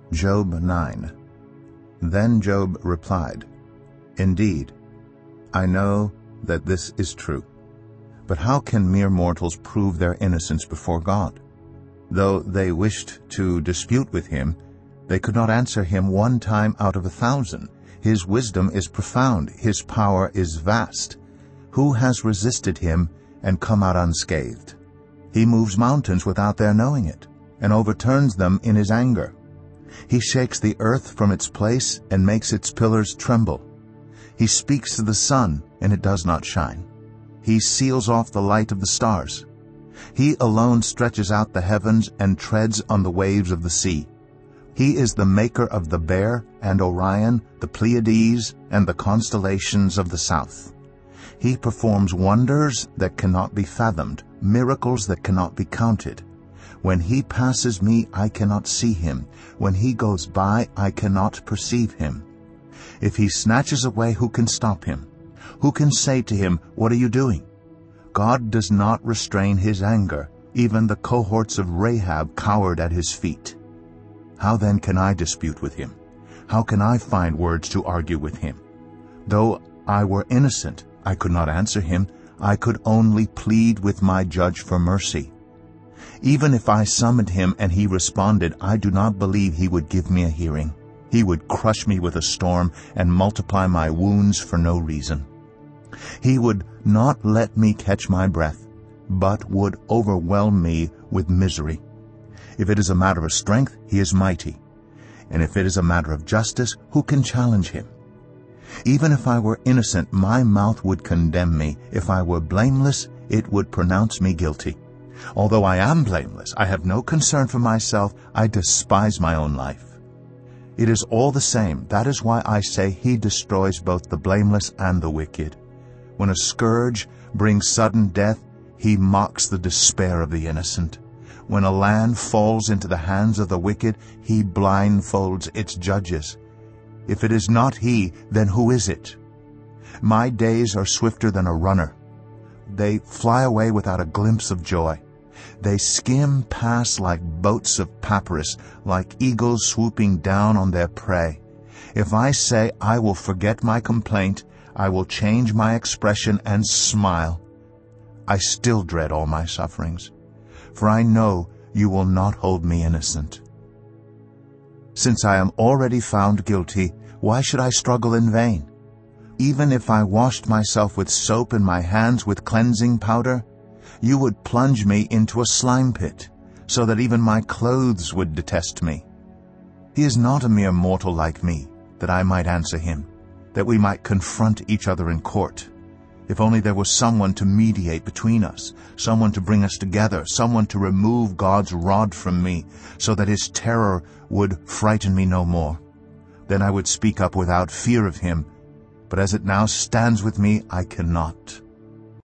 Job 9. Then Job replied, "Indeed, I know that this is true. But how can mere mortals prove their innocence before God? Though they wished to dispute with him, they could not answer him 1 time out of 1,000. His wisdom is profound, his power is vast. Who has resisted him and come out unscathed? He moves mountains without their knowing it, and overturns them in his anger. He shakes the earth from its place and makes its pillars tremble. He speaks to the sun, and it does not shine. He seals off the light of the stars. He alone stretches out the heavens and treads on the waves of the sea. He is the maker of the Bear and Orion, the Pleiades, and the constellations of the south. He performs wonders that cannot be fathomed, miracles that cannot be counted. When he passes me, I cannot see him. When he goes by, I cannot perceive him. If he snatches away, who can stop him? Who can say to him, "What are you doing?" God does not restrain his anger. Even the cohorts of Rahab cowered at his feet. How then can I dispute with him? How can I find words to argue with him? Though I were innocent, I could not answer him. I could only plead with my judge for mercy. Even if I summoned him and he responded, I do not believe he would give me a hearing. He would crush me with a storm and multiply my wounds for no reason. He would not let me catch my breath, but would overwhelm me with misery. If it is a matter of strength, he is mighty. And if it is a matter of justice, who can challenge him? Even if I were innocent, my mouth would condemn me. If I were blameless, it would pronounce me guilty. Although I am blameless, I have no concern for myself. I despise my own life. It is all the same. That is why I say he destroys both the blameless and the wicked. When a scourge brings sudden death, he mocks the despair of the innocent. When a land falls into the hands of the wicked, he blindfolds its judges. If it is not he, then who is it? My days are swifter than a runner. They fly away without a glimpse of joy. They skim past like boats of papyrus, like eagles swooping down on their prey. If I say I will forget my complaint, I will change my expression and smile, I still dread all my sufferings, for I know you will not hold me innocent. Since I am already found guilty, why should I struggle in vain? Even if I washed myself with soap and my hands with cleansing powder, you would plunge me into a slime pit, so that even my clothes would detest me. He is not a mere mortal like me, that I might answer him, that we might confront each other in court. If only there was someone to mediate between us, someone to bring us together, someone to remove God's rod from me, so that his terror would frighten me no more. Then I would speak up without fear of him, but as it now stands with me, I cannot.